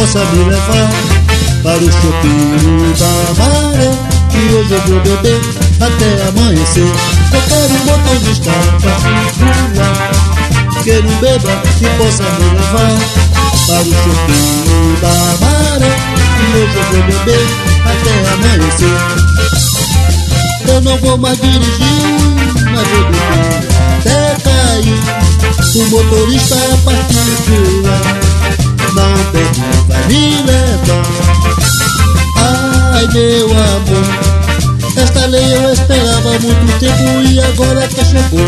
possa me levar para o shopping da Maré, que hoje eu vou beber até amanhecer. Eu quero um motorista pra circular, que não beba e possa me levar para o shopping da Maré, que hoje eu vou beber até amanhecer. Eu não vou mais dirigir, mas vou beber até cair. O motorista é particular, não pede, vai me levar. Ai meu amor, esta lei eu esperava há muito tempo e agora que chegou.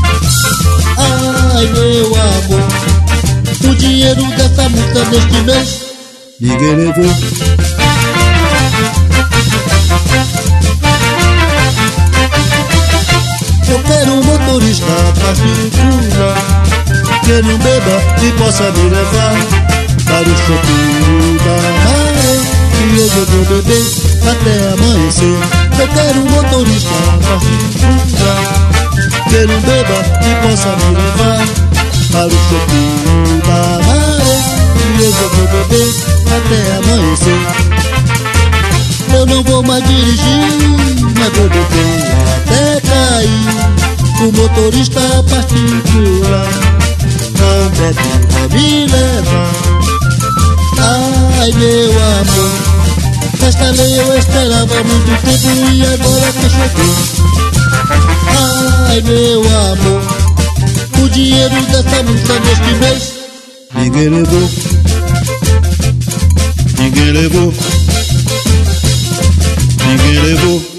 Ai meu amor, o dinheiro dessa multa neste mês ninguém levou. Eu quero um motorista particular, que não beba e possa me levar para o shopping da Maré, que hoje eu vou beber até amanhecer. Eu quero um motorista particular, que não beba e possa me levar para o shopping da Maré, que hoje eu vou beber até amanhecer. Eu não vou mais dirigir, mas vou beber até cair. O motorista particular não bebe pra me levar. Ai meu amor, esta lei eu esperava há muito tempo e agora que chegou. Ai meu amor, o dinheiro dessa multa neste mês ninguém levou. Ninguém levou. Ninguém levou.